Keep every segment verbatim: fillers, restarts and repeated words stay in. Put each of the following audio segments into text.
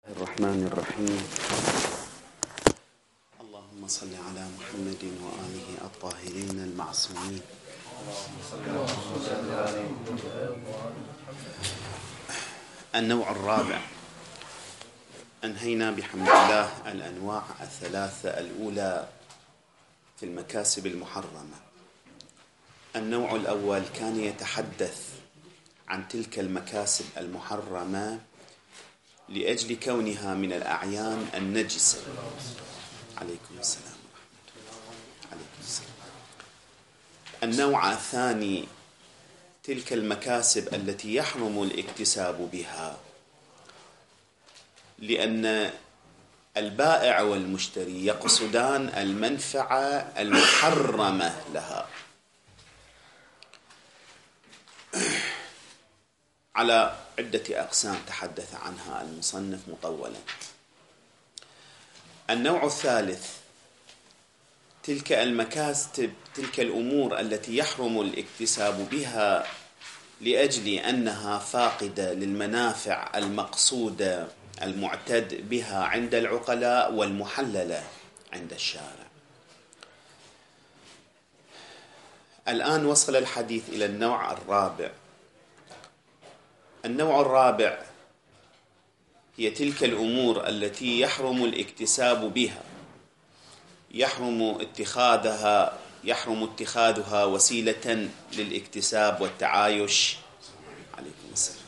الرحمن الرحيم. اللهم صل على محمد وآله الطاهرين المعصومين. النوع الرابع، أنهينا بحمد الله الأنواع الثلاثة الأولى في المكاسب المحرمة. النوع الأول كان يتحدث عن تلك المكاسب المحرمة لأجل كونها من الأعيان النجسة. عليكم السلام ورحمة الله. عليكم السلام. النوع الثاني تلك المكاسب التي يحرم الاكتساب بها لأن البائع والمشتري يقصدان المنفعة المحرمة لها على عدة أقسام تحدث عنها المصنف مطولا. النوع الثالث تلك المكاسب تلك الأمور التي يحرم الاكتساب بها لأجل أنها فاقدة للمنافع المقصودة المعتد بها عند العقلاء والمحللة عند الشارع. الآن وصل الحديث إلى النوع الرابع. النوع الرابع هي تلك الأمور التي يحرم الاكتساب بها، يحرم اتخاذها يحرم اتخاذها وسيلة للاكتساب والتعايش. عليكم السلام.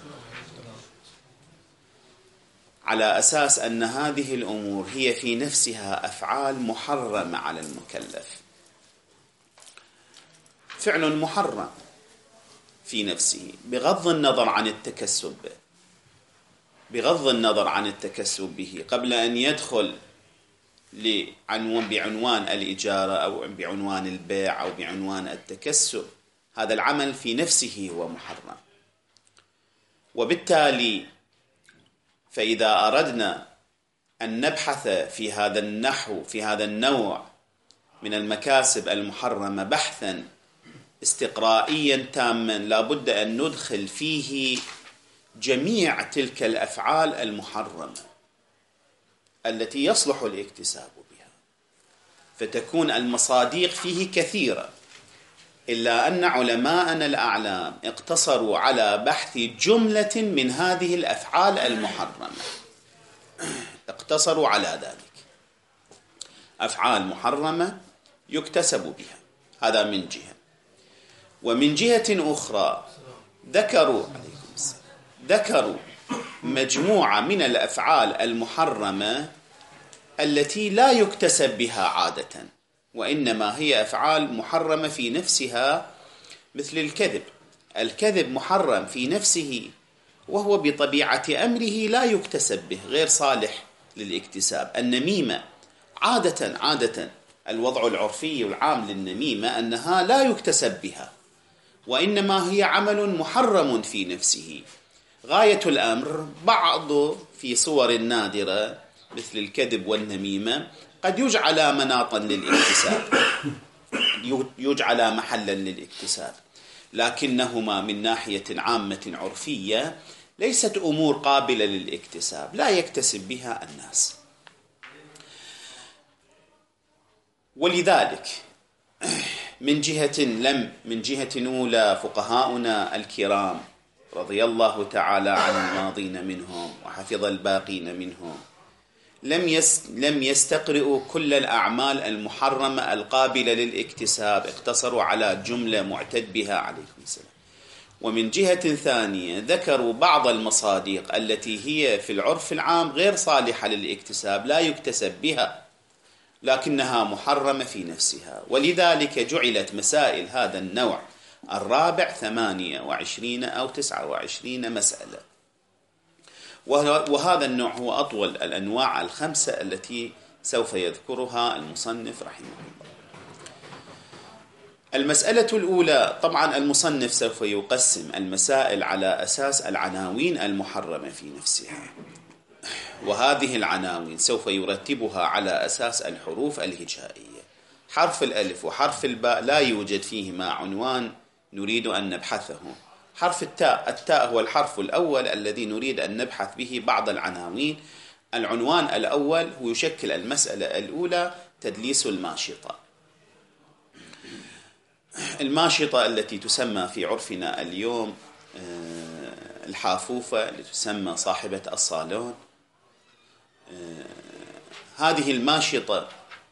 على أساس أن هذه الأمور هي في نفسها أفعال محرمة على المكلف، فعل محرم في نفسه بغض النظر عن التكسب به بغض النظر عن التكسب به قبل أن يدخل لعنوان بعنوان الإجارة أو بعنوان البيع أو بعنوان التكسب. هذا العمل في نفسه هو محرم، وبالتالي فإذا أردنا أن نبحث في هذا النحو في هذا النوع من المكاسب المحرمة بحثا استقرائيا تاما لابد أن ندخل فيه جميع تلك الأفعال المحرمة التي يصلح الاكتساب بها، فتكون المصاديق فيه كثيرة، إلا أن علماءنا الأعلام اقتصروا على بحث جملة من هذه الأفعال المحرمة، اقتصروا على ذلك. أفعال محرمة يكتسب بها، هذا من جهة. ومن جهة أخرى ذكروا عليكم السلام ذكروا مجموعة من الأفعال المحرمة التي لا يكتسب بها عادة، وإنما هي أفعال محرمة في نفسها، مثل الكذب. الكذب محرم في نفسه وهو بطبيعة أمره لا يكتسب به، غير صالح للاكتساب. النميمة عادة عادة الوضع العرفي العام للنميمة أنها لا يكتسب بها، وإنما هي عمل محرم في نفسه. غاية الأمر بعض في صور نادرة مثل الكذب والنميمة قد يجعل مناطا للاكتساب، يجعل محلا للاكتساب، لكنهما من ناحية عامة عرفية ليست أمور قابلة للاكتساب، لا يكتسب بها الناس. ولذلك من جهة لم من جهة أولى فقهاؤنا الكرام رضي الله تعالى عن الماضين منهم وحفظ الباقين منهم لم يس لم يستقرئوا كل الأعمال المحرمة القابلة للاكتساب، اقتصروا على جملة معتد بها. عليكم السلام. ومن جهة ثانية ذكروا بعض المصاديق التي هي في العرف العام غير صالحة للاكتساب، لا يكتسب بها لكنها محرمة في نفسها. ولذلك جعلت مسائل هذا النوع الرابع ثمانية وعشرين أو تسعة وعشرين مسألة، وهذا النوع هو أطول الأنواع الخمسة التي سوف يذكرها المصنف رحمه الله. المسألة الأولى، طبعا المصنف سوف يقسم المسائل على أساس العناوين المحرمة في نفسها، وهذه العناوين سوف يرتبها على أساس الحروف الهجائية. حرف الألف وحرف الباء لا يوجد فيهما عنوان نريد أن نبحثه. حرف التاء التاء هو الحرف الأول الذي نريد أن نبحث به بعض العناوين العنوان الأول هو يشكل المسألة الأولى، تدليس الماشطة. الماشطة التي تسمى في عرفنا اليوم الحافوفة، التي تسمى صاحبة الصالون، هذه الماشطة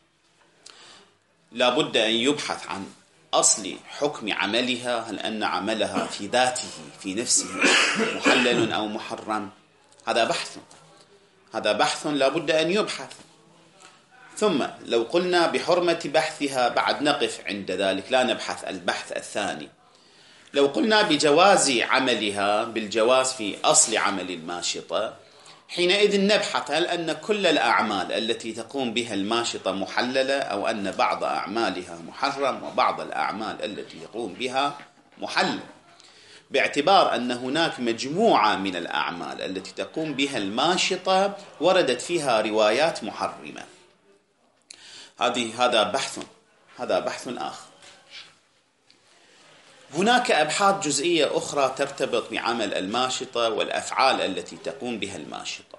لا بد أن يبحث عن أصل حكم عملها، هل أن عملها في ذاته في نفسه محلل أو محرم. هذا بحث هذا بحث لا بد أن يبحث. ثم لو قلنا بحرمة بحثها بعد نقف عند ذلك، لا نبحث البحث الثاني. لو قلنا بجواز عملها، بالجواز في أصل عمل الماشطة، حينئذ نبحث هل أن كل الأعمال التي تقوم بها الماشطة محللة، أو أن بعض أعمالها محرم وبعض الأعمال التي يقوم بها محلل، باعتبار أن هناك مجموعة من الأعمال التي تقوم بها الماشطة وردت فيها روايات محرمة. هذه هذا بحث هذا بحث آخر. هناك أبحاث جزئية أخرى ترتبط بعمل الماشطة والأفعال التي تقوم بها الماشطة.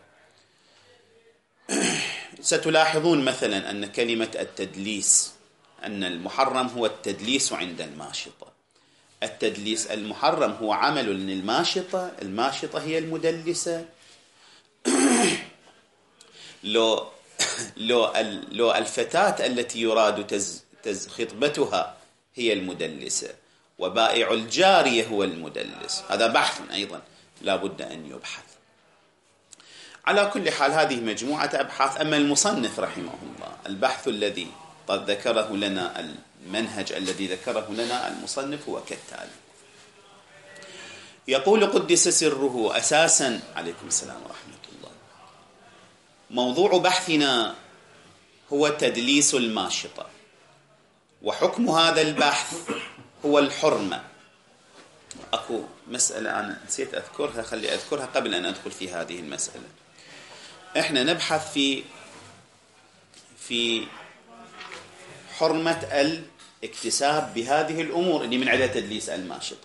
ستلاحظون مثلا أن كلمة التدليس، أن المحرم هو التدليس عند الماشطة. التدليس المحرم هو عمل الماشطة، الماشطة هي المدلسة. لو لو لو الفتاة التي يراد تز تز خطبتها هي المدلسة، وبائع الجارية هو المدلس، هذا بحث أيضا لا بد أن يبحث. على كل حال هذه مجموعة أبحاث. أما المصنف رحمه الله، البحث الذي قد ذكره لنا، المنهج الذي ذكره لنا المصنف هو كالتالي. يقول قدس سره: أساسا، عليكم السلام ورحمة الله، موضوع بحثنا هو تدليس الماشطة، وحكم هذا البحث هو الحرمة. أكو مسألة أنا نسيت أذكرها، خلي أذكرها قبل أن أدخل في هذه المسألة. إحنا نبحث في في حرمة الاكتساب بهذه الأمور اللي من عدة تدليس الماشطة.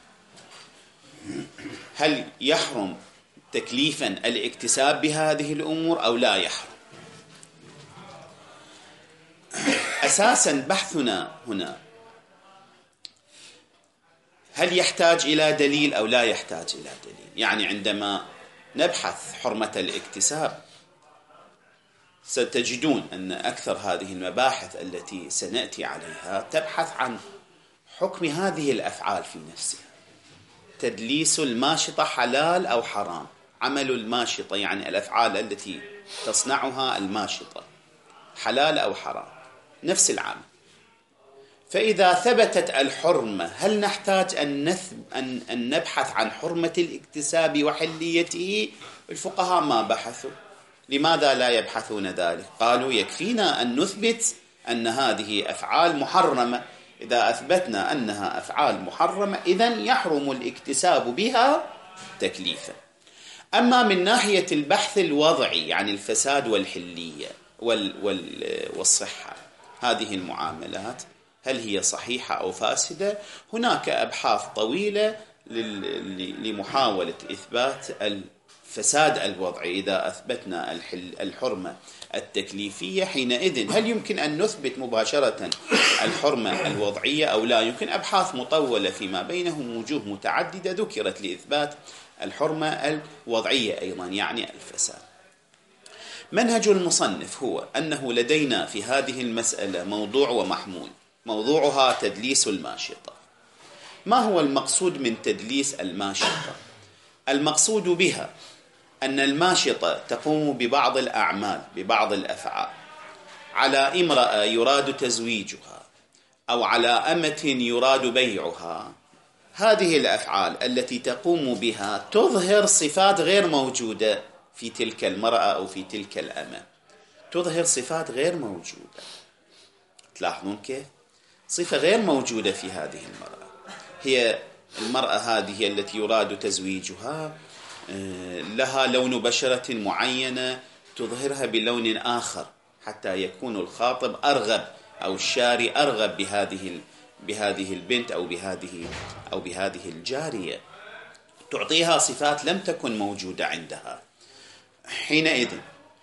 هل يحرم تكليفا الاكتساب بهذه الأمور أو لا يحرم؟ أساسا بحثنا هنا هل يحتاج إلى دليل أو لا يحتاج إلى دليل؟ يعني عندما نبحث حرمة الاكتساب ستجدون أن أكثر هذه المباحث التي سنأتي عليها تبحث عن حكم هذه الأفعال في نفسها. تدليس الماشطة حلال أو حرام؟ عمل الماشطة يعني الأفعال التي تصنعها الماشطة حلال أو حرام؟ نفس العمل. فإذا ثبتت الحرمة هل نحتاج أن, نثب أن, أن نبحث عن حرمة الاكتساب وحليته؟ الفقهاء ما بحثوا. لماذا لا يبحثون ذلك؟ قالوا يكفينا أن نثبت أن هذه أفعال محرمة. إذا أثبتنا أنها أفعال محرمة إذن يحرم الاكتساب بها تكليفا. أما من ناحية البحث الوضعي، يعني الفساد والحلية وال وال والصحة، هذه المعاملات هل هي صحيحة أو فاسدة؟ هناك أبحاث طويلة لمحاولة إثبات الفساد الوضعي. إذا أثبتنا الحرمة التكليفية حينئذ هل يمكن أن نثبت مباشرة الحرمة الوضعية أو لا يمكن؟ أبحاث مطولة فيما بينهم، وجوه متعددة ذكرت لإثبات الحرمة الوضعية أيضا، يعني الفساد. منهج المصنف هو أنه لدينا في هذه المسألة موضوع ومحمول. موضوعها تدليس الماشطة. ما هو المقصود من تدليس الماشطة؟ المقصود بها أن الماشطة تقوم ببعض الأعمال، ببعض الأفعال، على امرأة يراد تزويجها أو على أمة يراد بيعها. هذه الأفعال التي تقوم بها تظهر صفات غير موجودة في تلك المرأة أو في تلك الأمة، تظهر صفات غير موجودة. تلاحظون كيف؟ صفة غير موجودة في هذه المرأة. هي المرأة هذه التي يراد تزويجها لها لون بشرة معينة تظهرها بلون آخر حتى يكون الخاطب أرغب أو الشاري أرغب بهذه بهذه البنت أو بهذه أو بهذه الجارية، تعطيها صفات لم تكن موجودة عندها. حينئذ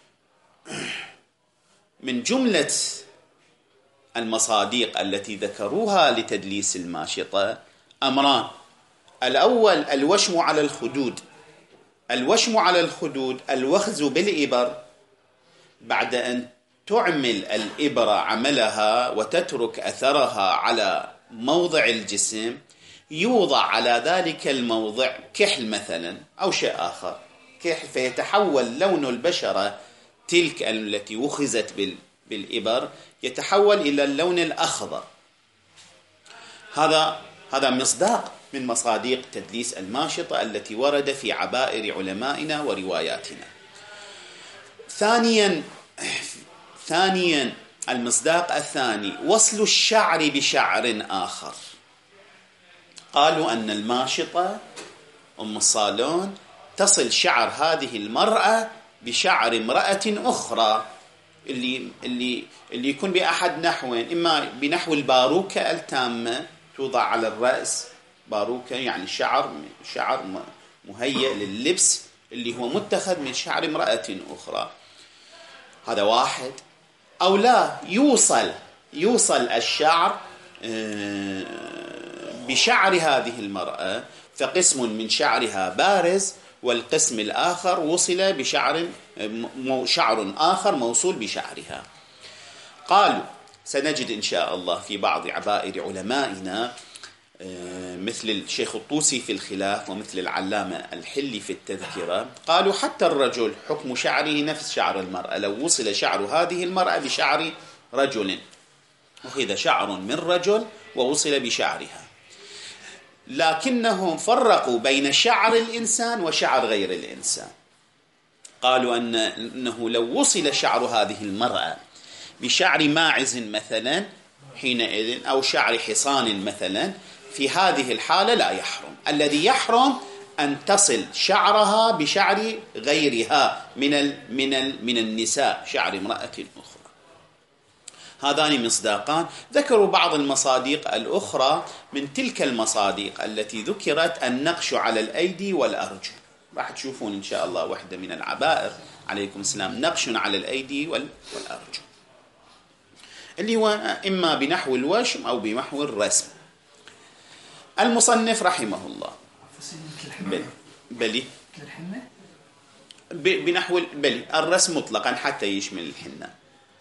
من جملة المصادق التي ذكروها لتدليس الماشطة أمران. الأول الوشم على الخدود. الوشم على الخدود الوخز بالإبر بعد أن تعمل الإبرة عملها وتترك أثرها على موضع الجسم، يوضع على ذلك الموضع كحل مثلا أو شيء آخر، كحل، فيتحول لون البشرة تلك التي وخزت بالإبر يتحول إلى اللون الأخضر. هذا هذا مصداق من مصادق تدليس الماشطة التي ورد في عبائر علمائنا ورواياتنا. ثانيا ثانيا المصداق الثاني وصل الشعر بشعر آخر. قالوا أن الماشطة أم الصالون تصل شعر هذه المرأة بشعر امرأة أخرى، اللي اللي اللي يكون بأحد نحوين، إما بنحو الباروكة التامة توضع على الرأس، باروكة يعني شعر شعر مهيئ لللبس اللي هو متخذ من شعر امرأة أخرى، هذا واحد. أو لا، يوصل يوصل الشعر بشعر هذه المرأة، فقسم من شعرها بارز والقسم الآخر وصل بشعر شعر آخر موصول بشعرها. قالوا سنجد إن شاء الله في بعض عبائر علمائنا مثل الشيخ الطوسي في الخلاف ومثل العلامة الحلي في التذكرة، قالوا حتى الرجل حكم شعره نفس شعر المرأة، لو وصل شعر هذه المرأة بشعر رجل، أخذ شعر من رجل ووصل بشعرها، لكنهم فرقوا بين شعر الإنسان وشعر غير الإنسان. قالوا أن أنه لو وصل شعر هذه المرأة بشعر ماعز مثلا حينئذ أو شعر حصان مثلا، في هذه الحالة لا يحرم. الذي يحرم أن تصل شعرها بشعر غيرها من ال من ال من النساء، شعر امرأة أخرى. هذان مصداقان. ذكروا بعض المصادق الأخرى من تلك المصادق التي ذكرت النقش على الأيدي والأرجل. راح تشوفون إن شاء الله واحدة من العبائر عليكم السلام نقش على الأيدي والأرجل، اللي هو إما بنحو الوشم أو بنحو الرسم. المصنف رحمه الله بل بلي بنحو بلي الرسم مطلقا حتى يشمل الحنة.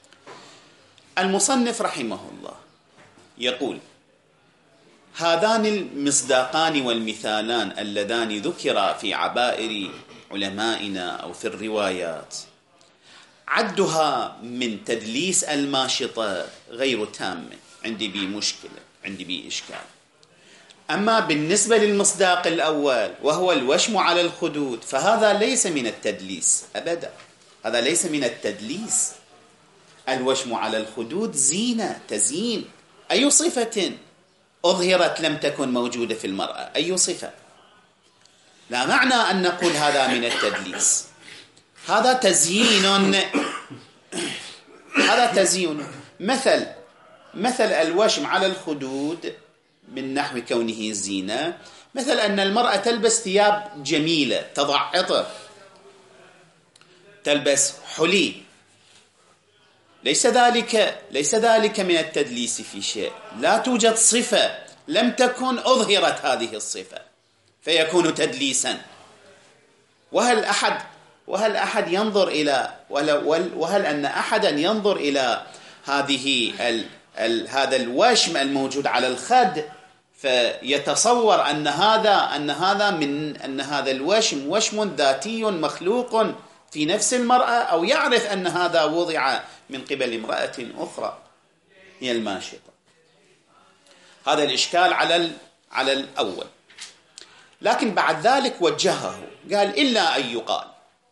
المصنف رحمه الله يقول: هذان المصداقان والمثالان اللذان ذكرا في عبائر علمائنا أو في الروايات عدها من تدليس الماشطة غير تام، عندي بي مشكلة، عندي بي إشكال. أما بالنسبة للمصداق الأول وهو الوشم على الخدود فهذا ليس من التدليس أبدا، هذا ليس من التدليس. الوشم على الخدود زينة، تزيين. أي صفة أظهرت لم تكن موجودة في المرأة؟ أي صفة؟ لا معنى أن نقول هذا من التدليس، هذا تزيين، هذا تزيين. مثل مثل الوشم على الخدود من نحو كونه زينة، مثل أن المرأة تلبس ثياب جميلة، تضع عطر، تلبس حلي، ليس ذلك ليس ذلك من التدليس في شيء. لا توجد صفة لم تكن أظهرت هذه الصفة فيكون تدليسا. وهل أحد وهل أحد ينظر إلى وهل أن أحدا ينظر إلى هذه ال ال هذا الوشم الموجود على الخد فيتصور أن هذا أن هذا من أن هذا الوشم وشم ذاتي مخلوق في نفس المرأة، أو يعرف أن هذا وضع من قبل امرأة أخرى هي الماشطة؟ هذا الإشكال على على الأول. لكن بعد ذلك وجهه، قال: إلا أن يقال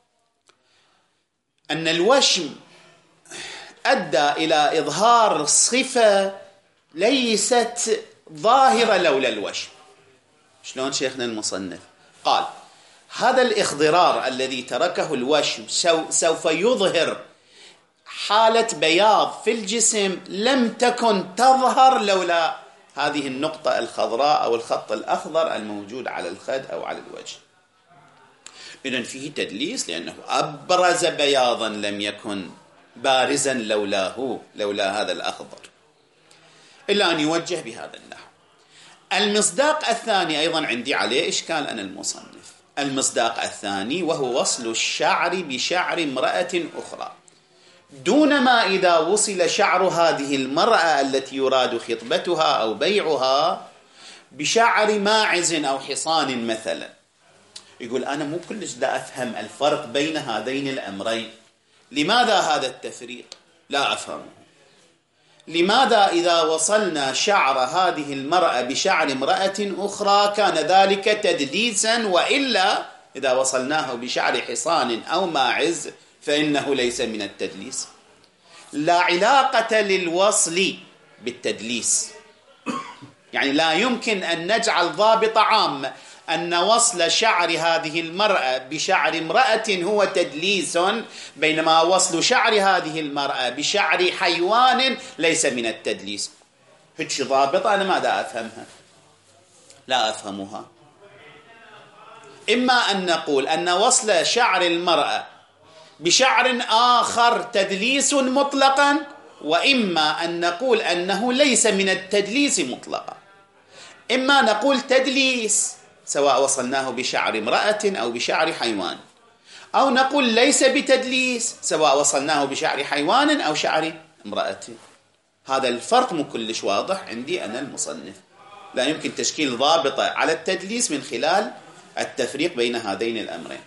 أن الوشم أدى إلى إظهار صفة ليست ظاهرة لولا الوشم. شلون شيخنا المصنف؟ قال: هذا الإخضرار الذي تركه الوشم سوف يظهر حالة بياض في الجسم لم تكن تظهر لولا هذه النقطة الخضراء أو الخط الأخضر الموجود على الخد أو على الوجه. إذن فيه تدليس لأنه أبرز بياضا لم يكن بارزا لولاه، لولا هذا الأخضر، إلا أن يوجه بهذا النحو. المصداق الثاني أيضا عندي عليه إشكال أنا المصنف. المصداق الثاني وهو وصل الشعر بشعر امرأة أخرى، دون ما إذا وصل شعر هذه المرأة التي يراد خطبتها أو بيعها بشعر ماعز أو حصان مثلا. يقول أنا مو كلش دا أفهم الفرق بين هذين الأمرين. لماذا هذا التفريق؟ لا أفهمه. لماذا إذا وصلنا شعر هذه المرأة بشعر امرأة أخرى كان ذلك تدليسا، وإلا إذا وصلناه بشعر حصان أو ماعز فإنه ليس من التدليس؟ لا علاقة للوصل بالتدليس، يعني لا يمكن أن نجعل ضابط عام أن وصل شعر هذه المرأة بشعر امرأة هو تدليس، بينما وصل شعر هذه المرأة بشعر حيوان ليس من التدليس. هيك ضابط أنا ماذا أفهمها؟ لا أفهمها. إما أن نقول أن وصل شعر المرأة بشعر آخر تدليس مطلقا، وإما أن نقول أنه ليس من التدليس مطلقا. إما نقول تدليس سواء وصلناه بشعر امرأة أو بشعر حيوان، أو نقول ليس بتدليس سواء وصلناه بشعر حيوان أو شعر امرأة. هذا الفرق مو كلش واضح عندي أنا المصنف. لا يمكن تشكيل ضابطة على التدليس من خلال التفريق بين هذين الأمرين،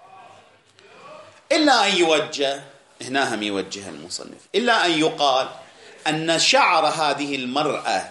إلا أن يوجه، هنا هم يوجه المصنف، إلا أن يقال أن شعر هذه المرأة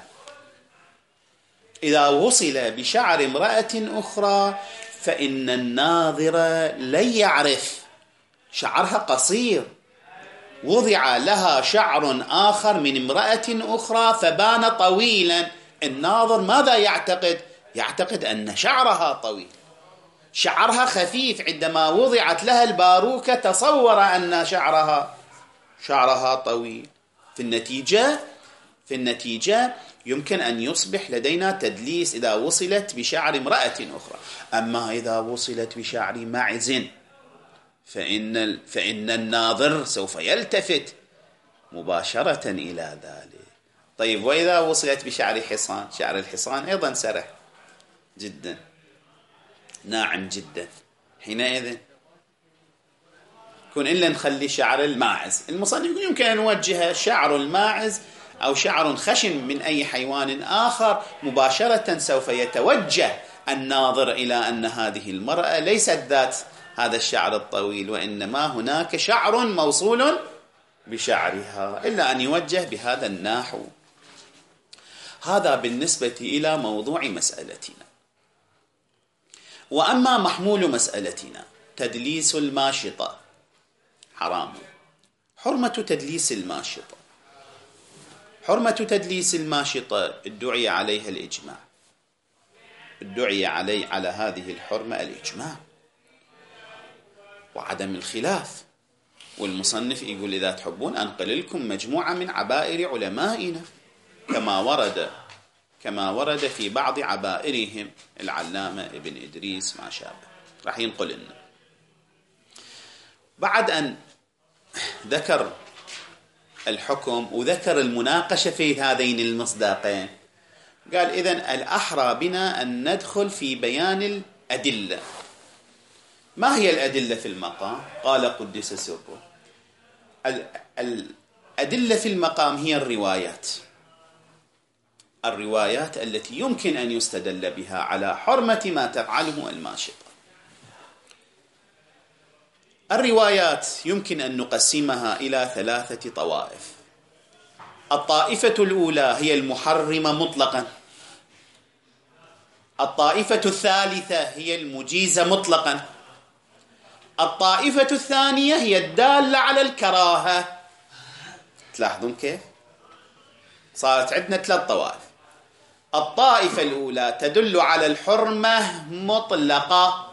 إذا وصل بشعر امرأة أخرى فإن الناظر لن يعرف، شعرها قصير، وضع لها شعر آخر من امرأة أخرى فبان طويلا، الناظر ماذا يعتقد؟ يعتقد أن شعرها طويل. شعرها خفيف، عندما وضعت لها الباروكة تصور أن شعرها شعرها طويل. في النتيجة في النتيجة يمكن أن يصبح لدينا تدليس إذا وصلت بشعر امرأة أخرى. أما إذا وصلت بشعر معز فإن, فإن الناظر سوف يلتفت مباشرة إلى ذلك. طيب وإذا وصلت بشعر حصان، شعر الحصان أيضا سرح جدا، ناعم جدا، حينئذ يكون إلا نخلي شعر الماعز. المصنف يمكن أن نوجه شعر الماعز أو شعر خشن من أي حيوان آخر، مباشرة سوف يتوجه الناظر إلى أن هذه المرأة ليست ذات هذا الشعر الطويل، وإنما هناك شعر موصول بشعرها، إلا أن يوجه بهذا النحو. هذا بالنسبة إلى موضوع مسألتنا. وأما محمول مسألتنا تدليس الماشطة حرام. حرمة تدليس الماشطة، حرمة تدليس الماشطة ادعي عليها الإجماع، ادعي علي على هذه الحرمة الإجماع وعدم الخلاف. والمصنف يقول إذا تحبون أنقل لكم مجموعة من عبائر علمائنا كما ورد كما ورد في بعض عبائرهم، العلامة ابن إدريس ما شابه راح ينقل لنا. بعد أن ذكر الحكم وذكر المناقشة في هذين المصداقين، قال إذن الأحرى بنا أن ندخل في بيان الأدلة. ما هي الأدلة في المقام؟ قال قدس سره، الأدلة في المقام هي الروايات، الروايات التي يمكن أن يستدل بها على حرمة ما تفعله الماشطة. الروايات يمكن أن نقسمها إلى ثلاثة طوائف. الطائفة الأولى هي المحرمة مطلقا، الطائفة الثالثة هي المجيزة مطلقا، الطائفة الثانية هي الدالة على الكراهة. تلاحظون كيف؟ صارت عندنا ثلاث طوائف. الطائفة الأولى تدل على الحرمة مطلقة،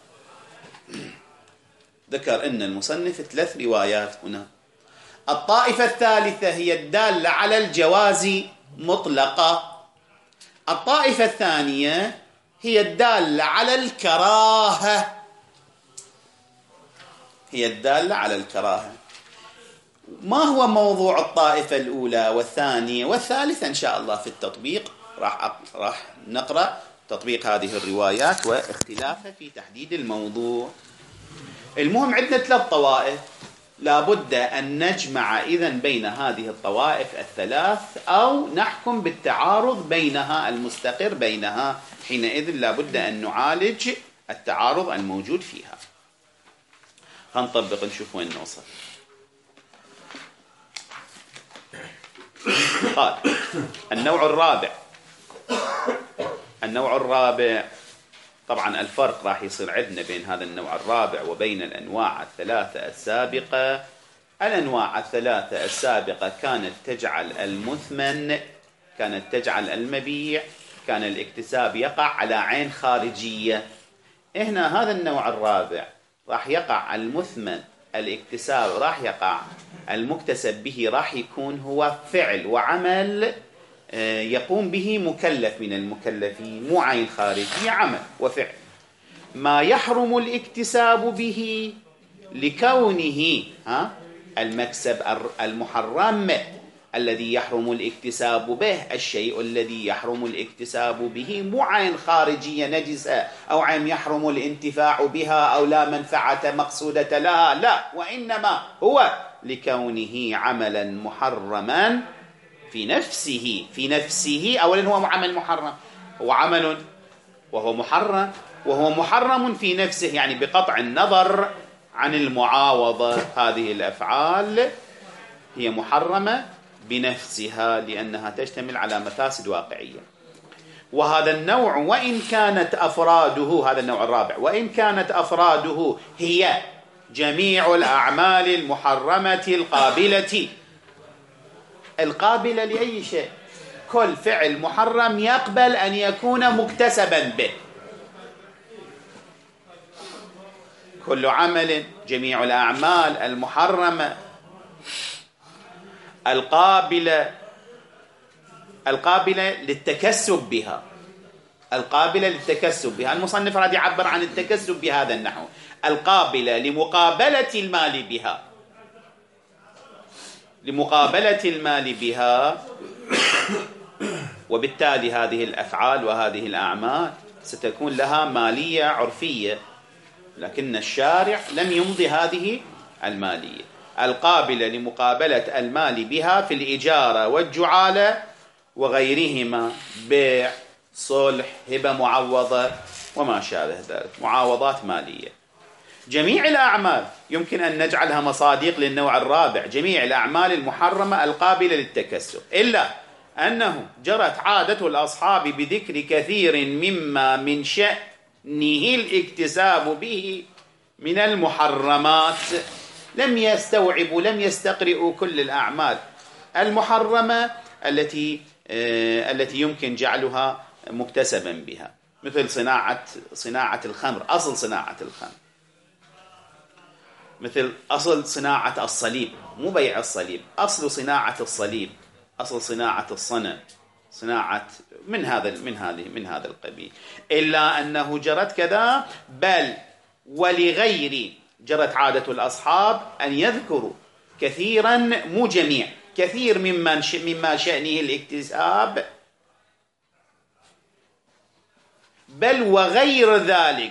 ذكر أن المصنف ثلاث روايات هنا. الطائفة الثالثة هي الدالة على الجواز مطلقة. الطائفة الثانية هي الدالة على الكراهة، هي الدالة على الكراهة. ما هو موضوع الطائفة الأولى والثانية والثالثة؟ إن شاء الله في التطبيق راح راح نقرأ تطبيق هذه الروايات واختلافها في تحديد الموضوع. المهم عندنا ثلاث طوائف، لابد أن نجمع إذن بين هذه الطوائف الثلاث أو نحكم بالتعارض بينها المستقر بينها، حينئذ لابد أن نعالج التعارض الموجود فيها. هنطبق نشوف وين نوصل. قال النوع الرابع. النوع الرابع طبعا الفرق راح يصير عندنا بين هذا النوع الرابع وبين الأنواع الثلاثة السابقة. الأنواع الثلاثة السابقة كانت تجعل المثمن، كانت تجعل المبيع، كان الاكتساب يقع على عين خارجية. هنا هذا النوع الرابع راح يقع المثمن، الاكتساب راح يقع، المكتسب به راح يكون هو فعل وعمل يقوم به مكلف من المكلفين، مو عين خارجية، عمل وفعل. ما يحرم الاكتساب به لكونه ها المكسب المحرم الذي يحرم الاكتساب به، الشيء الذي يحرم الاكتساب به مو عين خارجية نجسة أو عين يحرم الانتفاع بها أو لا منفعة مقصودة لها، لا، وإنما هو لكونه عملا محرما في نفسه. في نفسه أولا هو عمل محرم، هو عمل وهو محرم، وهو محرم في نفسه، يعني بقطع النظر عن المعاوضة هذه الأفعال هي محرمة بنفسها لأنها تشتمل على مفاسد واقعية. وهذا النوع وإن كانت أفراده، هذا النوع الرابع، وإن كانت أفراده هي جميع الأعمال المحرمة القابلة، القابلة لأي شيء، كل فعل محرم يقبل أن يكون مكتسبا به، كل عمل، جميع الأعمال المحرمة القابلة القابلة للتكسب بها، القابلة للتكسب بها. المصنف راد يعبر عن التكسب بهذا النحو، القابلة لمقابلة المال بها، لمقابلة المال بها. وبالتالي هذه الأفعال وهذه الأعمال ستكون لها مالية عرفية، لكن الشارع لم يمضي هذه المالية القابلة لمقابلة المال بها في الإجارة والجعالة وغيرهما، بيع، صلح، هبة معوضة وما شابه ذلك، معاوضات مالية. جميع الأعمال يمكن أن نجعلها مصادق للنوع الرابع، جميع الأعمال المحرمة القابلة للتكسب، إلا أنه جرت عادة الأصحاب بذكر كثير مما من شأنه الاكتساب به من المحرمات. لم يستوعبوا، لم يستقرئوا كل الأعمال المحرمة التي آه التي يمكن جعلها مكتسبا بها، مثل صناعة صناعة الخمر، أصل صناعة الخمر، مثل أصل صناعة الصليب، مو بيع الصليب، أصل صناعة الصليب، أصل صناعة الصنم، صناعة من هذا من هذه من هذا القبيل. إلا أنه جرت كذا، بل ولغير، جرت عادة الأصحاب أن يذكروا كثيرا، مو جميع، كثير مما مما شأنه الاكتساب، بل وغير ذلك.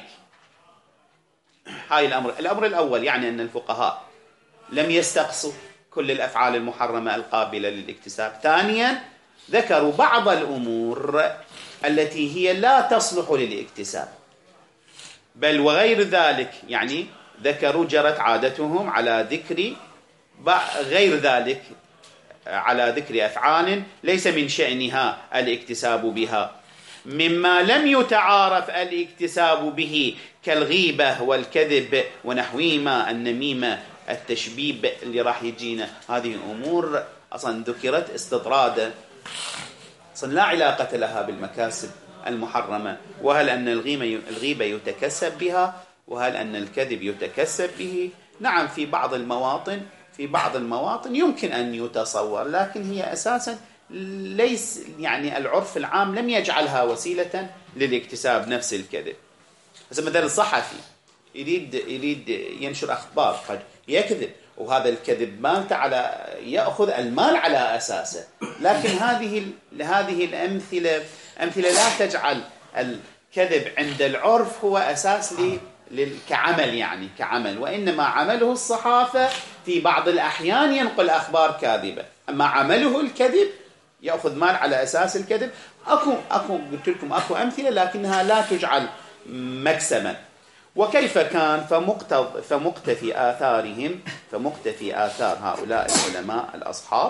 هاي الأمر الأمر الأول، يعني أن الفقهاء لم يستقصوا كل الأفعال المحرمة القابلة للاكتساب. ثانيا ذكروا بعض الأمور التي هي لا تصلح للاكتساب، بل وغير ذلك، يعني ذكروا جرت عادتهم على ذكر غير ذلك، على ذكر أفعال ليس من شأنها الاكتساب بها، مما لم يتعارف الاكتساب به كالغيبة والكذب ونحوهما، النميمة، التشبيب اللي راح يجينا. هذه أمور أصلا ذكرت استطرادا، أصلا لا علاقة لها بالمكاسب المحرمة. وهل أن الغيبة يتكسب بها؟ وهل أن الكذب يتكسب به؟ نعم، في بعض المواطن في بعض المواطن يمكن أن يتصور، لكن هي أساسا ليس، يعني العرف العام لم يجعلها وسيلة للاكتساب نفس الكذب. مثلا الصحفي يريد يريد ينشر أخبار، قد يكذب وهذا الكذب مالته على يأخذ المال على أساسه. لكن هذه هذه الأمثلة أمثلة لا تجعل الكذب عند العرف هو أساس ل كعمل، يعني كعمل، وإنما عمله الصحافة في بعض الأحيان ينقل أخبار كاذبة، أما عمله الكذب يأخذ مال على أساس الكذب. أكو أكو قلت لكم أكو أمثلة لكنها لا تجعل مكسما. وكيف كان فمقتض فمقتفي آثارهم فمقتفي آثار هؤلاء العلماء الأصحاب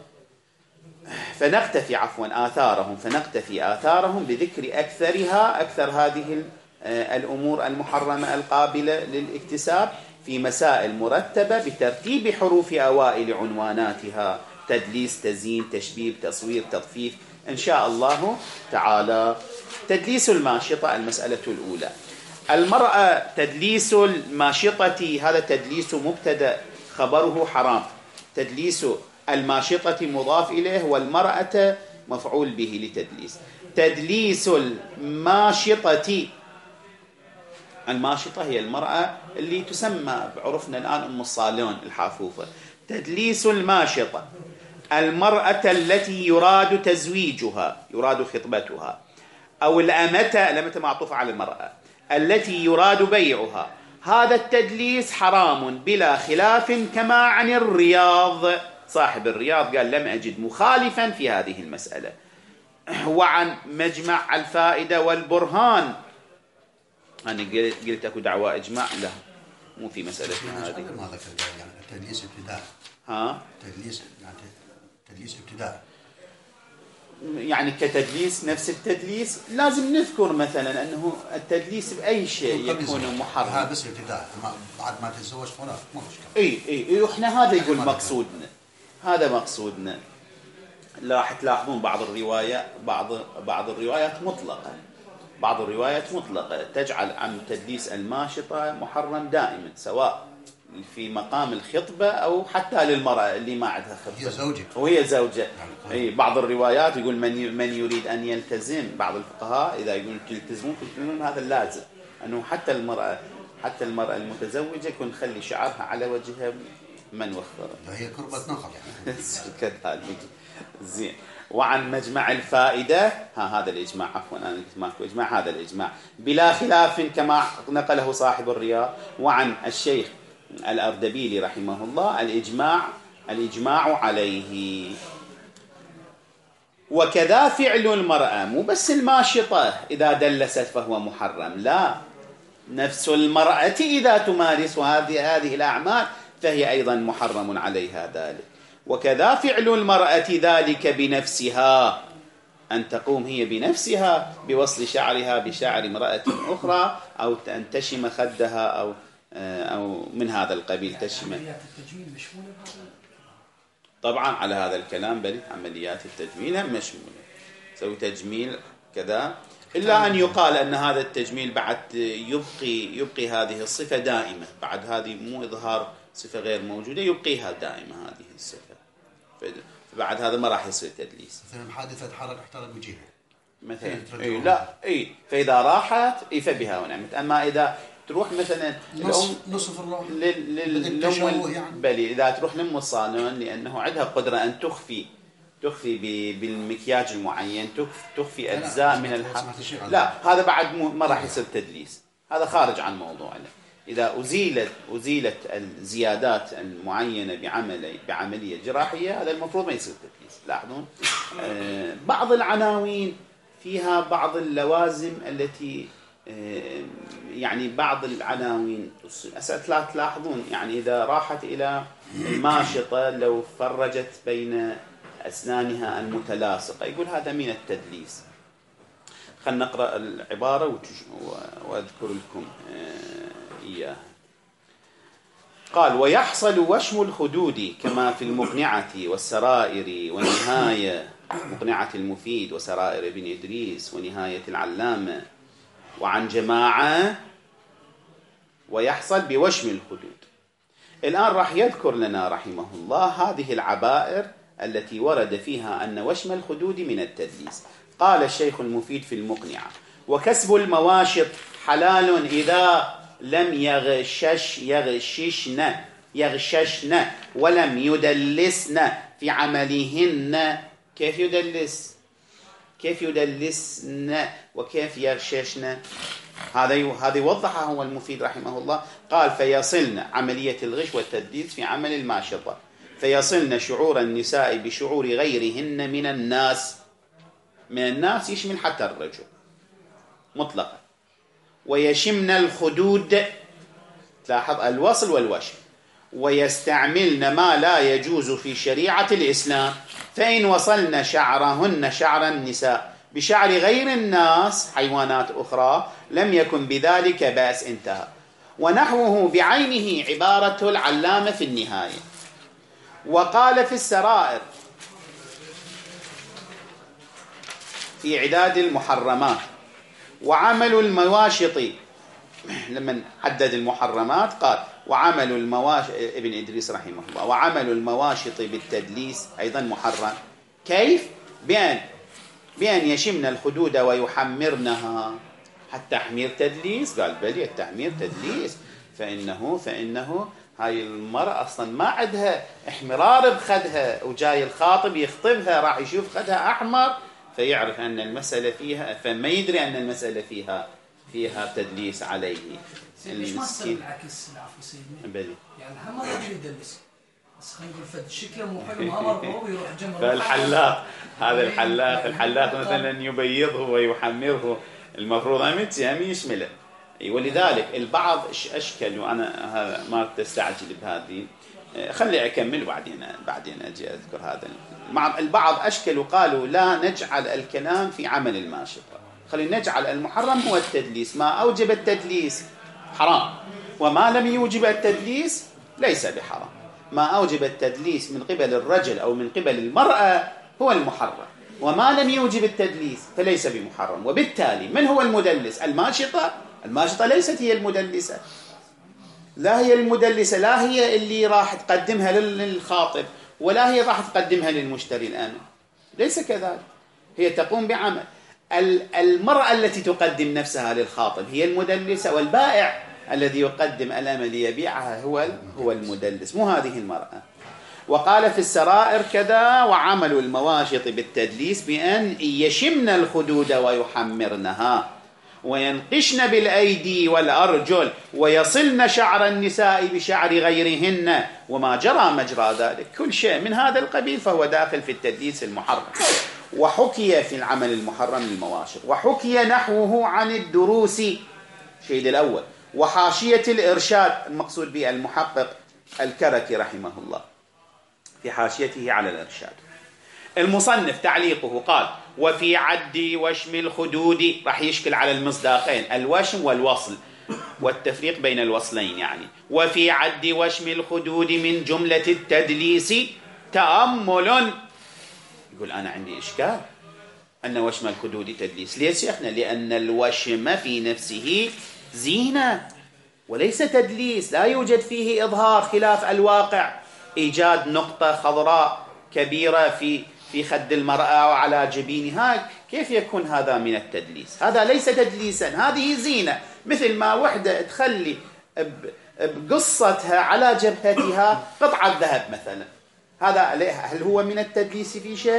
فنقتفي عفوا آثارهم فنقتفي آثارهم بذكر أكثرها أكثر هذه الأمور المحرمة القابلة للاكتساب في مسائل مرتبة بترتيب حروف أوائل عنواناتها: تدليس، تزيين، تشبيب، تصوير، تطفيف، إن شاء الله تعالى. تدليس الماشطة المسألة الأولى. المرأة تدليس الماشطة، هذا تدليس مبتدأ خبره حرام. تدليس الماشطة مضاف إليه والمرأة مفعول به لتدليس. تدليس الماشطة، الماشطة هي المرأة اللي تسمى بعرفنا الآن أم الصالون الحافوفة. تدليس الماشطة المرأة التي يراد تزويجها، يراد خطبتها، أو الأمة، الأمة معطوفة على المرأة التي يراد بيعها. هذا التدليس حرام بلا خلاف، كما عن الرياض، صاحب الرياض قال لم أجد مخالفا في هذه المسألة. وعن مجمع الفائدة والبرهان، أنا قلت أكو دعوة إجماع، لا مو في مسألتنا هذه. ما ذكر يعني تدليس ابتداء. ها؟ تدليس يعني تدليس ابتداء. يعني كتدليس نفس التدليس لازم نذكر مثلا أنه التدليس بأي شيء يكون محرم. هذا بس ابتداء، بعد ما تتزوج خلاص ما مشكلة. إي إي إي إحنا هذا يقول مقصودنا، هذا مقصودنا. راح تلاحظون بعض الروايات بعض بعض الروايات مطلقة، بعض الروايات مطلقة تجعل عن تدليس الماشطة محرم دائما، سواء في مقام الخطبة أو حتى للمرأة اللي ما عندها خطبة، هي زوجة وهي زوجة. أي بعض الروايات يقول من من يريد أن يلتزم، بعض الفقهاء إذا يقولون تلتزمون تلتزمون هذا اللازم، أنه حتى المرأة حتى المرأة المتزوجة يكون خلي شعرها على وجهها منوخرة، هي كربة نخل يعني كذلك. زين. وعن مجمع الفائدة، ها هذا الإجماع، عفوا أنا قلت ماكو إجماع، هذا الإجماع بلا خلاف كما نقله صاحب الرياض. وعن الشيخ الأردبيلي رحمه الله الإجماع الإجماع عليه. وكذا فعل المرأة، مو بس الماشطة إذا دلست فهو محرم، لا، نفس المرأة إذا تمارس هذه هذه الأعمال فهي أيضا محرم عليها ذلك. وكذا فعل المرأة ذلك بنفسها، أن تقوم هي بنفسها بوصل شعرها بشعر امرأة أخرى، أو أن تشم خدها، أو أو من هذا القبيل تشم. عمليات التجميل مشمولة بهذا؟ طبعا على هذا الكلام، بل عمليات التجميل هم مشمولة، سوي تجميل كذا، إلا أن يقال أن هذا التجميل بعد يبقي يبقي هذه الصفة دائمة، بعد هذه مو إظهار صفة غير موجودة، يبقيها دائمة هذه الصفة، فبعد هذا ما راح يصير تدليس. مثلا حادثة حرق احترق وجهها مثلا، إيه لا إيه، فإذا راحت إيه فبها ونعمت. أما إذا تروح مثلا نصف نصف الروح للأم يعني. بل إذا تروح لأم الصالون لأنه عندها قدرة أن تخفي تخفي بالمكياج المعين، تخفي أجزاء من الحق، لا هذا بعد ما راح يصير تدليس، هذا خارج عن موضوعنا. إذا أزيلت أزيلت الزيادات المعينة بعمل بعملية جراحية، هذا المفروض ما يصير تدليس. لاحظون آه بعض العناوين فيها بعض اللوازم التي آه يعني بعض العناوين تلاحظون يعني إذا راحت إلى الماشطة لو فرجت بين أسنانها المتلاصقة يقول هذا من التدليس. خلنا نقرأ العبارة وأذكر لكم إياه. قال: ويحصل وشم الخدود كما في المقنعة والسرائر ونهاية مقنعة المفيد وسرائر ابن إدريس ونهاية العلامة. وعن جماعة ويحصل بوشم الخدود. الآن راح يذكر لنا رحمه الله هذه العبائر التي ورد فيها أن وشم الخدود من التدليس. قال الشيخ المفيد في المقنعة: وكسب المواشط حلال إذا لم يغشش يغششن يغششن ولم يدلسن في عملهن. كيف يدلس؟ كيف يدلسن وكيف يغششن؟ هذا هذا وضحه هو المفيد رحمه الله. قال فيصلن عملية الغش والتدليس في عمل الماشطة، فيصلن شعور النساء بشعور غيرهن من الناس. من الناس يشمل حتى الرجل مطلقا. ويشمن الخدود، تلاحظ الوصل والوشم، ويستعملن ما لا يجوز في شريعة الإسلام، فإن وصلن شعرهن شعر النساء بشعر غير الناس حيوانات أخرى لم يكن بذلك بأس. انتهى. ونحوه بعينه عبارة العلامة في النهاية. وقال في السرائر في عداد المحرمات وعمل المواشط، لما حدد المحرمات قال وعمل المواشط، ابن إدريس رحمه الله، وعمل المواشط بالتدليس أيضا محرم. كيف؟ بأن بأن يشمن الخدود ويحمرنها. حتى تحمير تدليس؟ قال بل التحمير تدليس، فإنه فإنه هاي المرأة أصلا ما عندها احمرار بخدها، وجاي الخاطب يخطبها راح يشوف خدها أحمر فيعرف أن المسألة فيها، فما يدري أن المسألة فيها فيها تدليس عليه. ليش ما تصير بالعكس؟ العفو سيدنا، بلي يعني هم ما يدلس، بس خلينا نقول فد شكله مو حلو ما مرقوب يروح جنب فالحلاق، هذا الحلاق الحلاق مثلا يبيضه ويحمره، المفروض أمتي يشمله. ولذلك البعض أشكل، وأنا هذا ما تستعجل بهذه، خلي أكمل بعدين بعدين أجي أذكر هذا. البعض أشكل وقالوا لا نجعل الكلام في عمل الماشطة، خلينا نجعل المحرم هو التدليس، ما أوجب التدليس حرام، وما لم يوجب التدليس ليس بحرام. ما أوجب التدليس من قبل الرجل أو من قبل المرأة هو المحرم، وما لم يوجب التدليس فليس بمحرم. وبالتالي من هو المدلس؟ الماشطة. الماشطة ليست هي المدلسة، لا هي المدلسة، لا هي اللي راح تقدمها للخاطب، ولا هي راح تقدمها للمشتري الآن، ليس كذلك. هي تقوم بعمل. المرأة التي تقدم نفسها للخاطب هي المدلسة، والبائع الذي يقدم الأمة ليبيعها هو هو المدلس، مو هذه المرأة. وقال في السرائر كذا وعمل المواشط بالتدليس بأن يشمن الخدود ويحمرنها وينقشن بالأيدي والأرجل ويصلن شعر النساء بشعر غيرهن وما جرى مجرى ذلك. كل شيء من هذا القبيل فهو داخل في التدليس المحرم. وحكي في العمل المحرم للمواشط، وحكي نحوه عن الدروس، شيء الأول، وحاشية الإرشاد، المقصود به المحقق الكركي رحمه الله في حاشيته على الإرشاد. المصنف تعليقه قال وفي عد وشم الخدود، راح يشكل على المصداقين الوشم والوصل والتفريق بين الوصلين يعني. وفي عد وشم الخدود من جملة التدليس تأمل. يقول أنا عندي إشكال أن وشم الخدود تدليس. ليش شيخنا؟ لأن الوشم في نفسه زينة وليس تدليس، لا يوجد فيه إظهار خلاف الواقع، إيجاد نقطة خضراء كبيرة في في خد المرأة وعلى جبينها، كيف يكون هذا من التدليس؟ هذا ليس تدليسا، هذه زينة، مثل ما وحدة تخلي بقصتها على جبهتها قطعة ذهب مثلا، هذا هل هو من التدليس في شيء؟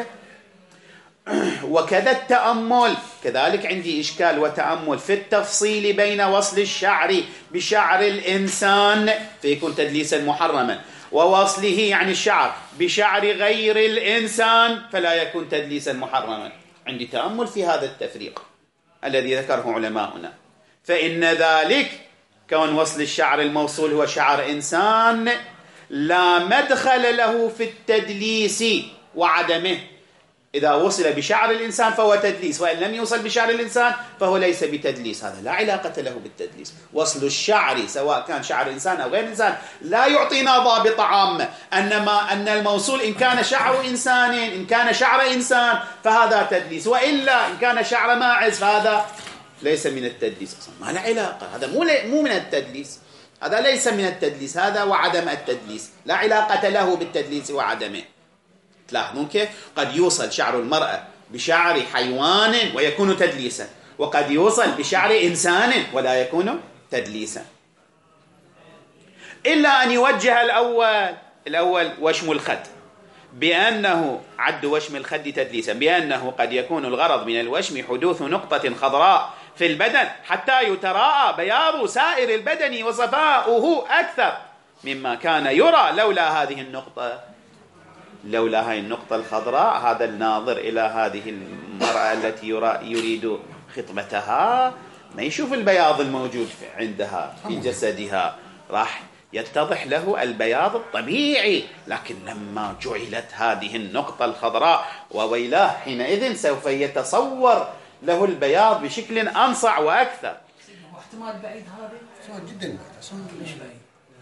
وكذا التأمل، كذلك عندي إشكال وتأمل في التفصيل بين وصل الشعر بشعر الإنسان فيكون تدليسا محرما، ووصله يعني الشعر بشعر غير الإنسان فلا يكون تدليسا محرما. عندي تأمل في هذا التفريق الذي ذكره علماؤنا. فإن ذلك كون وصل الشعر الموصول هو شعر إنسان لا مدخل له في التدليس وعدمه. إذا وصل بشعر الإنسان فهو تدليس، وإن لم يوصل بشعر الإنسان فهو ليس بتدليس، هذا لا علاقة له بالتدليس. وصل الشعر سواء كان شعر إنسان أو غير إنسان لا يعطينا ضابط عام، أنما أن الموصول إن كان شعر إنسان إن كان شعر إنسان فهذا تدليس، وإلا إن كان شعر ماعز فهذا ليس من التدليس أصلا، ما له علاقة، هذا مو مو من التدليس، هذا ليس من التدليس، هذا وعدم التدليس لا علاقة له بالتدليس وعدمه. تلاحظون كيف قد يوصل شعر المرأة بشعر حيوان ويكون تدليسا، وقد يوصل بشعر إنسان ولا يكون تدليسا. إلا أن يوجه الأول الأول وشم الخد بأنه عد وشم الخد تدليسا، بأنه قد يكون الغرض من الوشم حدوث نقطة خضراء في البدن حتى يتراءى بياض سائر البدن وصفاؤه أكثر مما كان يرى لولا هذه النقطة. لولا هذه النقطة الخضراء هذا الناظر إلى هذه المرأة التي يرى يريد خطبتها ما يشوف البياض الموجود عندها في جسدها، راح يتضح له البياض الطبيعي. لكن لما جعلت هذه النقطة الخضراء وويلاه حينئذ سوف يتصور له البياض بشكل أنصع وأكثر. احتمال بعيد هذا جدا بعيد.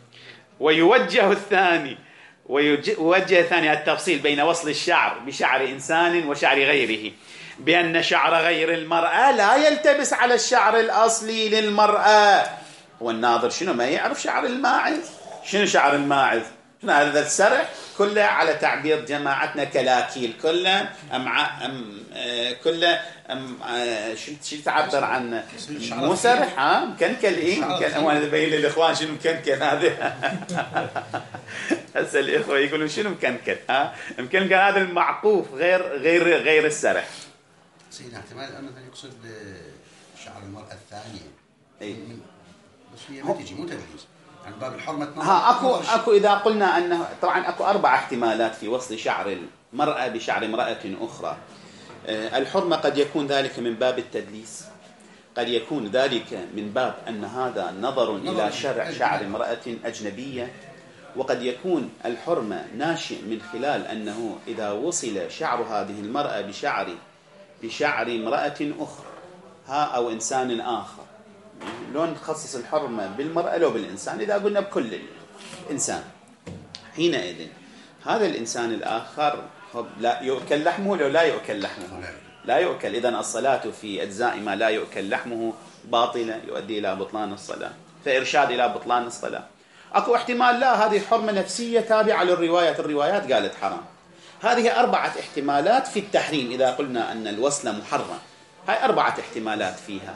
ويوجه الثاني ويوجه الثاني التفصيل بين وصل الشعر بشعر إنسان وشعر غيره، بأن شعر غير المرأة لا يلتبس على الشعر الأصلي للمرأة. والناظر شنو ما يعرف شعر الماعز؟ شنو شعر الماعز؟ شنو هذا السرح كله على تعبير جماعتنا كلاكيل كله أمعاء أم آه كله أم آه شو شو تعبر عن مو سرح ها مكنكل إيه مكن أنا بين للإخوان شنو مكنكل هذا هسه الإخوة يقولون شنو مكنكل ها مكنكل هذا المعقوف غير غير غير السرح. سيدنا احتمال أنه يقصد شعر المرأة الثانية. أي. بس هي ما تجي مو تدليس. عن باب الحرمة. ها اكو اكو اذا قلنا انه طبعا اكو اربع احتمالات في وصل شعر المرأة بشعر امرأة اخرى. الحرمة قد يكون ذلك من باب التدليس، قد يكون ذلك من باب ان هذا نظر الى شرع شعر امرأة اجنبية، وقد يكون الحرمة ناشئ من خلال انه اذا وصل شعر هذه المرأة بشعر بشعر امرأة اخرى ها او انسان اخر. لو نخصص الحرمة بالمرأة لو بالإنسان، إذا قلنا بكل الإنسان حينئذ هذا الإنسان الآخر لا يؤكل لحمه لو لا يؤكل لحمه لا يؤكل. إذن الصلاة في أجزاء ما لا يؤكل لحمه باطلة يؤدي إلى بطلان الصلاة، فإرشاد إلى بطلان الصلاة. أكو احتمال لا هذه حرمة نفسية تابعة للروايات، الروايات قالت حرام. هذه أربعة احتمالات في التحريم إذا قلنا أن الوصل محرم. هاي أربعة احتمالات فيها.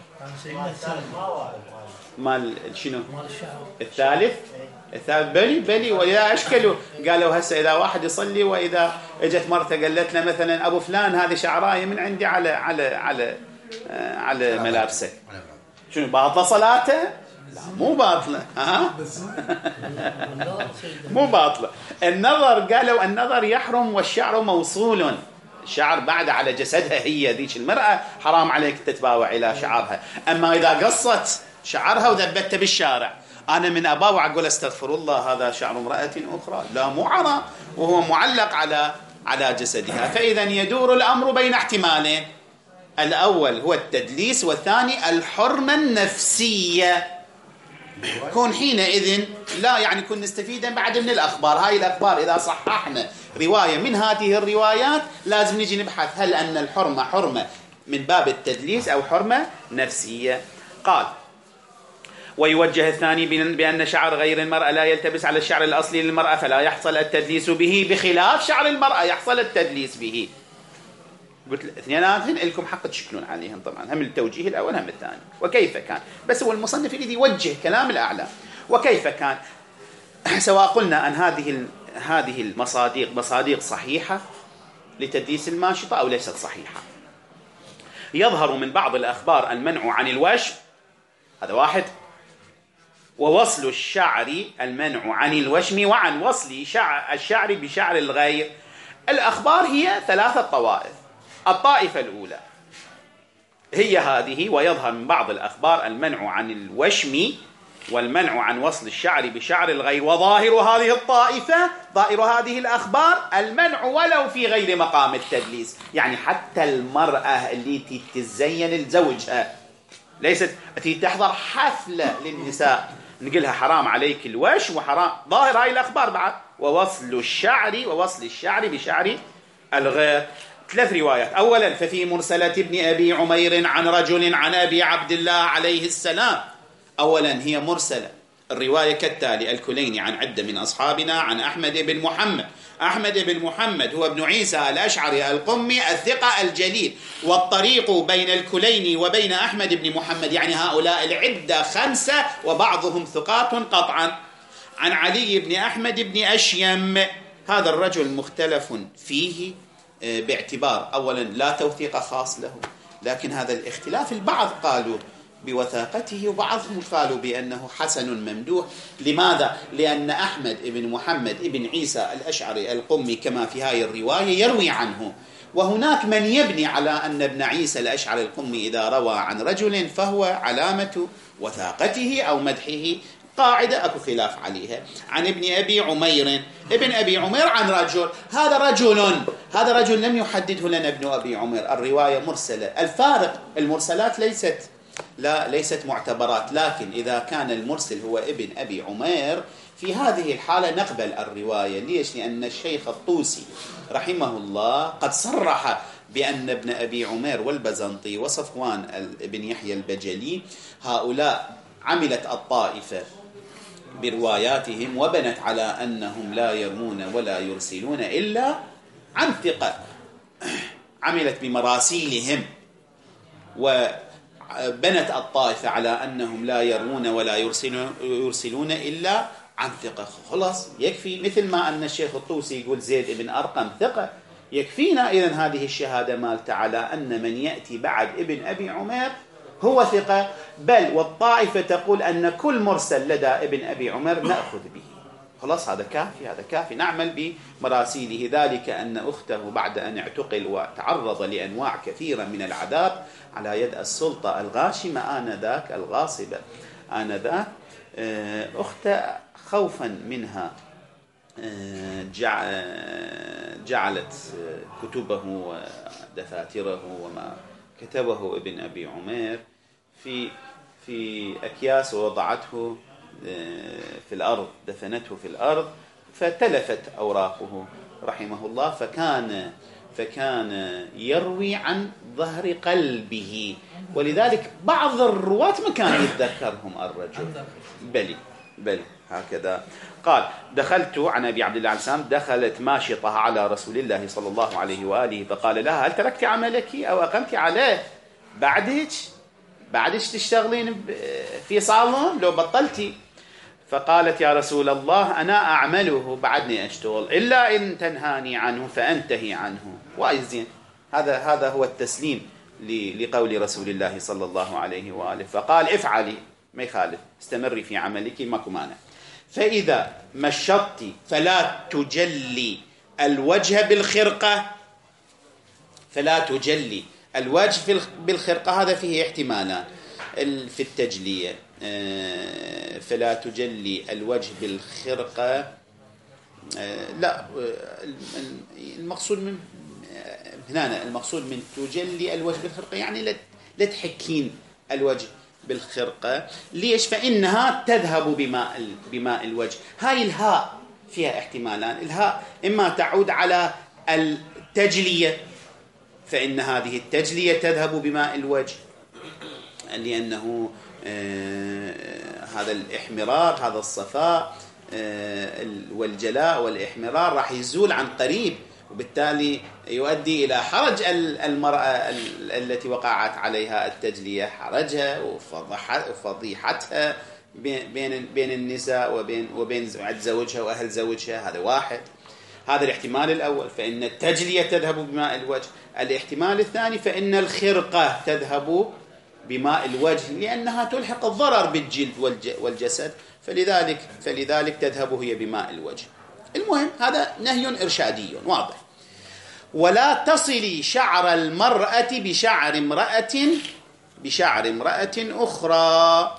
مال شنو؟ الثالث الثالث بلي بلي وإذا أشكلوا قالوا هسه إذا واحد يصلي وإذا اجت مرته قالت له مثلا أبو فلان هذه شعراية من عندي على على على آه على ملابسك، شنو باطلة صلاته؟ لا مو باطلة ها مو باطلة. النظر قالوا النظر يحرم والشعر موصول، الشعر بعد على جسدها هي ذيك المرأة حرام عليك تتباوع إلى شعرها. أما إذا قصت شعرها وذبتها بالشارع أنا من أباوع أقول استغفر الله هذا شعر امرأة أخرى، لا مو حرام وهو معلق على على جسدها. فإذا يدور الأمر بين احتمالين، الأول هو التدليس والثاني الحرمة النفسية. كون حينئذ لا يعني كن نستفيد بعد من الأخبار. هاي الأخبار إذا صححنا رواية من هذه الروايات لازم نجي نبحث هل أن الحرمة حرمة من باب التدليس أو حرمة نفسية. قال ويوجه الثاني بأن شعر غير المرأة لا يلتبس على الشعر الأصلي للمرأة فلا يحصل التدليس به، بخلاف شعر المرأة يحصل التدليس به. قلت الاثنيناتهم لكم حق تشكلون عليهم طبعا، هم التوجيه الأول هم الثاني. وكيف كان، بس هو المصنف الذي يوجه كلام الأعلى. وكيف كان، سواء قلنا أن هذه هذه المصاديق مصاديق صحيحة لتدليس الماشطة أو ليست صحيحة. يظهر من بعض الأخبار المنع عن الوشم، هذا واحد، ووصل الشعر المنع عن الوشم وعن وصل شعر الشعر بشعر الغير. الأخبار هي ثلاثة طوائف. الطائفة الأولى هي هذه، ويظهر من بعض الأخبار المنع عن الوشم والمنع عن وصل الشعر بشعر الغير. وظاهر هذه الطائفة ظاهر هذه الأخبار المنع ولو في غير مقام التدليس، يعني حتى المرأة اللي تتزين لزوجها ليست تحضر حفلة للنساء نقولها حرام عليك الوش وحرام، ظاهر هاي الأخبار بعد. ووصل الشعر ووصل الشعر بشعر الغير. ثلاث روايات. أولا ففي مرسلة ابن أبي عمير عن رجل عن أبي عبد الله عليه السلام. أولا هي مرسلة. الرواية كالتالي: الكليني عن عدة من أصحابنا عن أحمد بن محمد. أحمد بن محمد هو ابن عيسى الأشعري القمي الثقة الجليل. والطريق بين الكليني وبين أحمد بن محمد يعني هؤلاء العدة خمسة وبعضهم ثقات قطعا. عن علي بن أحمد بن أشيم. هذا الرجل مختلف فيه باعتبار أولا لا توثيق خاص له، لكن هذا الاختلاف البعض قالوا بوثاقته وبعضهم قالوا بأنه حسن ممدوح. لماذا؟ لأن أحمد بن محمد بن عيسى الأشعري القمي كما في هذه الرواية يروي عنه، وهناك من يبني على أن ابن عيسى الأشعري القمي إذا روى عن رجل فهو علامة وثاقته أو مدحه. قاعدة أكو خلاف عليها. عن ابن أبي عمير، ابن أبي عمير عن رجل، هذا رجل هذا رجل لم يحدده لنا ابن أبي عمير، الرواية مرسلة. الفارق المرسلات ليست لا ليست معتبرات، لكن إذا كان المرسل هو ابن أبي عمير في هذه الحالة نقبل الرواية. ليش؟ لأن الشيخ الطوسي رحمه الله قد صرح بأن ابن أبي عمير والبزنطي وصفوان بن يحيى البجلي هؤلاء عملت الطائفة برواياتهم وبنت على أنهم لا يرمون ولا يرسلون إلا عن ثقة، عملت بمراسيلهم وبنت الطائفة على أنهم لا يرمون ولا يرسلون إلا عن ثقة. خلاص يكفي، مثل ما أن الشيخ الطوسي يقول زيد بن أرقم ثقة، يكفينا إذن هذه الشهادة مالته على أن من يأتي بعد ابن أبي عمير هو ثقة. بل والطائفة تقول أن كل مرسل لدى ابن أبي عمر نأخذ به. خلاص هذا كافي، هذا كافي نعمل بمراسيله. ذلك أن أخته بعد أن اعتقل وتعرض لأنواع كثيرة من العذاب على يد السلطة الغاشمة آنذاك الغاصبة آنذاك، أخته خوفا منها جعلت كتبه ودفاتره وما كتبه ابن أبي عمير في في أكياس ووضعته في الأرض، دفنته في الأرض، فتلفت أوراقه رحمه الله. فكان فكان يروي عن ظهر قلبه، ولذلك بعض الرواة ما كان يتذكرهم الرجل. بلي بلي هكذا قال. دخلت عن أبي عبد الله عن سام، دخلت ماشطة على رسول الله صلى الله عليه وآله فقال لها هل تركت عملك أو أقمت عليه؟ بعدك بعدك تشتغلين في صالون لو بطلتي؟ فقالت يا رسول الله أنا أعمله بعدني أشتغل، إلا إن تنهاني عنه فأنتهي عنه. وأيزين هذا هذا هو التسليم لقول رسول الله صلى الله عليه وآله. فقال افعلي ما يخالف، استمري في عملك ماكو مانع. فإذا مشطت فلا تجلي الوجه بالخرقة، فلا تجلي الوجه بالخرقة، هذا فيه احتمالان في التجلية. فلا تجلي الوجه بالخرقة، لا المقصود من هنا المقصود من تجلي الوجه بالخرقة يعني لا تحكين الوجه بالخرقة. ليش؟ فإنها تذهب بماء بماء الوجه. هاي الهاء فيها احتمالان. الهاء إما تعود على التجلية، فإن هذه التجلية تذهب بماء الوجه لأنه آه هذا الإحمرار، هذا الصفاء آه والجلاء والإحمرار راح يزول عن قريب، وبالتالي يؤدي إلى حرج المرأة التي وقعت عليها التجلية، حرجها وفضيحتها بين بين النساء وبين وبين زوجها وأهل زوجها. هذا واحد، هذا الاحتمال الأول، فإن التجلية تذهب بماء الوجه. الاحتمال الثاني فإن الخرقة تذهب بماء الوجه لأنها تلحق الضرر بالجلد والجسد، فلذلك فلذلك تذهب هي بماء الوجه. المهم هذا نهي إرشادي واضح. ولا تصلي شعر المرأة بشعر امرأة بشعر امرأة أخرى.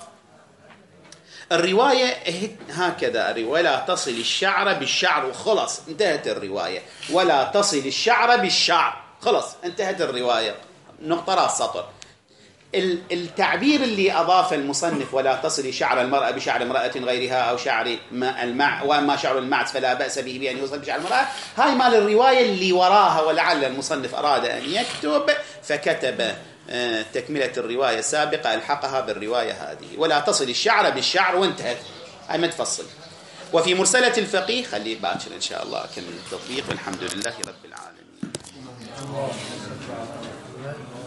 الرواية هكذا، ولا تصل الشعر بالشعر، وخلص انتهت الرواية. ولا تصل الشعر بالشعر، خلص انتهت الرواية، نقطة راس سطر. التعبير اللي أضاف المصنف ولا تصل شعر المرأة بشعر امرأة غيرها أو شعر المع وأما شعر المعز فلا بأس به بأن يوصل بشعر المرأة، هاي مال الرواية اللي وراها، ولعل المصنف أراد أن يكتب فكتب تكملة الرواية السابقة ألحقها بالرواية هذه. ولا تصل الشعر بالشعر وانتهت، هاي ما تفصل. وفي مرسلة الفقيه خليه باكر إن شاء الله أكمل التطبيق، والحمد لله رب العالمين.